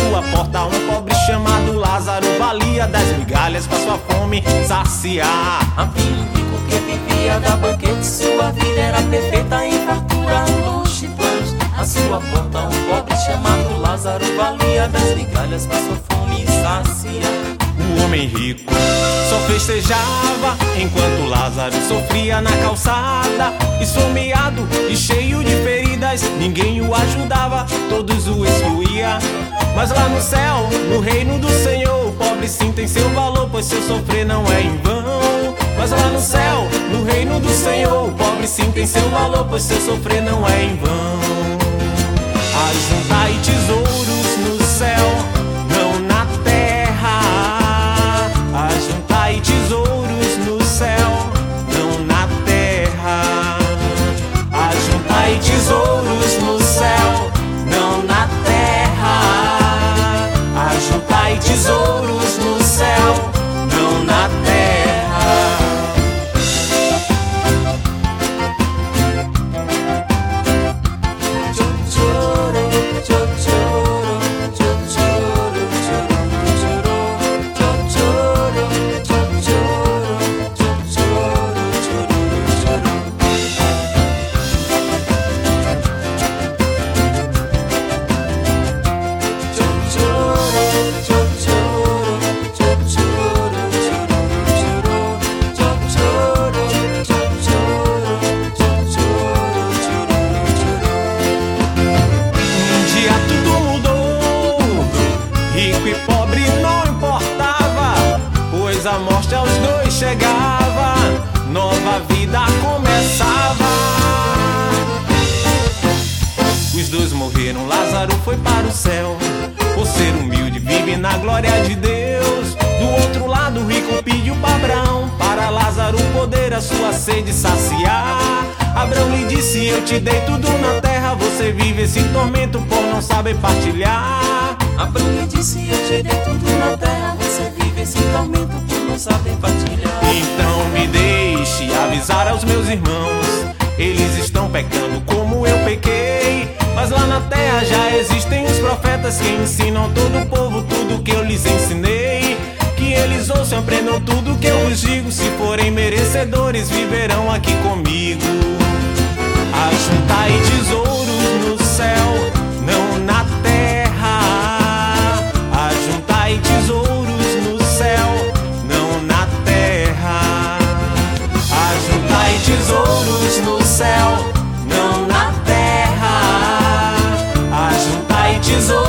sua porta um pobre chamado Lázaro, valia 10 migalhas pra sua fome saciar. Havia um rico que vivia da banquete, sua vida era perfeita em fartura, luxo e planos. À sua porta um pobre chamado Lázaro, valia 10 migalhas pra sua fome saciar. O homem rico só festejava enquanto Lázaro sofria na calçada, esfomeado e cheio de feridas. Ninguém o ajudava, todos o excluía. Mas lá no céu, no reino do Senhor, o pobre sim tem seu valor, pois seu sofrer não é em vão. Mas lá no céu, no reino do Senhor, o pobre sim tem seu valor, pois seu sofrer não é em vão. Ajuntai tesouros no céu, não na terra. Ajuntai tesouros no céu, não na terra. Ajuntai tesouros no céu, não na terra. Ajuntai tesouros no céu, não na terra. A morte aos dois chegava, nova vida começava. Os dois morreram, Lázaro foi para o céu. Por ser humilde, vive na glória de Deus. Do outro lado, o rico pediu para Abraão, para Lázaro poder a sua sede saciar. Abraão lhe disse: eu te dei tudo na terra, você vive esse tormento por não saber partilhar. Abraão lhe disse: eu te dei tudo na terra, você vive esse tormento por não saber partilhar. Então me deixe avisar aos meus irmãos, eles estão pecando como eu pequei. Mas lá na terra já existem os profetas que ensinam todo o povo tudo que eu lhes ensinei. Que eles ouçam, aprendam tudo que eu vos digo. Se forem merecedores, viverão aqui comigo. Ajuntai tesouros no céu, não na terra. Ajuntai tesouros no céu, não na terra. Ajuntai tesouros no céu, não na terra. Ajuntai tesouros